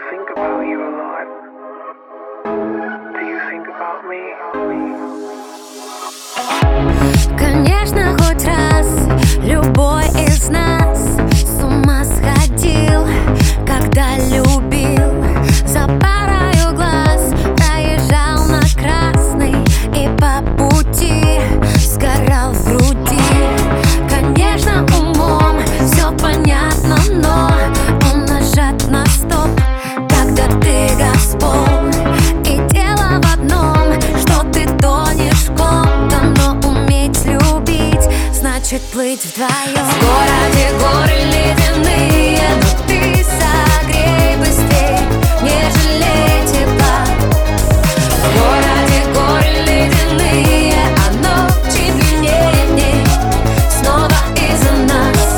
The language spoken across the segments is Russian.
think about you a lot. Do you think about me? Конечно, хоть раз любой из нас с ума сходил, когда любил. За парою глаз проезжал на красный и по пути сгорал в груди. Конечно, умом все понятно, но он нажат на стоп, когда ты газпол. И дело в одном, что ты тонешь в ком-то, но уметь любить значит плыть вдвоем. В городе горы ледяные, но ты согрей быстрей, не жалей тепла. В городе горы ледяные, а ночи длиннее дней, снова из-за нас.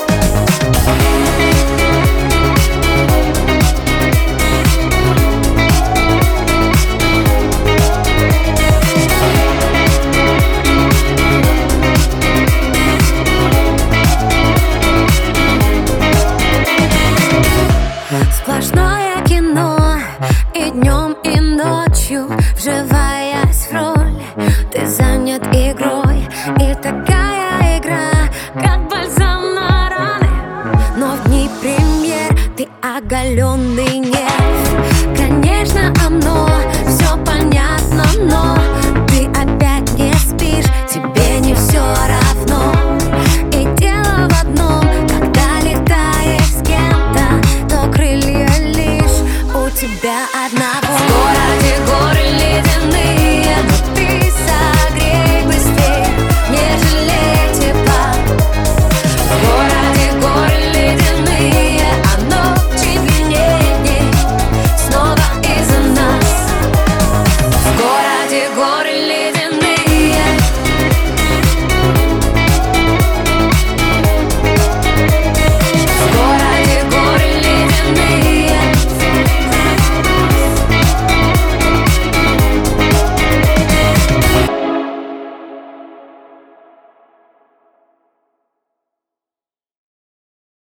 Сплошное кино и днем, и ночью, вживаясь в роль, ты занят игрой. И такая игра, как бальзам на раны, но в дни премьер ты оголенный нерв. Конечно, оно все понятно, но ты опять не спишь, тебе не все равно. И дело в одном, когда летаешь с кем-то, то крылья лишь у тебя одна.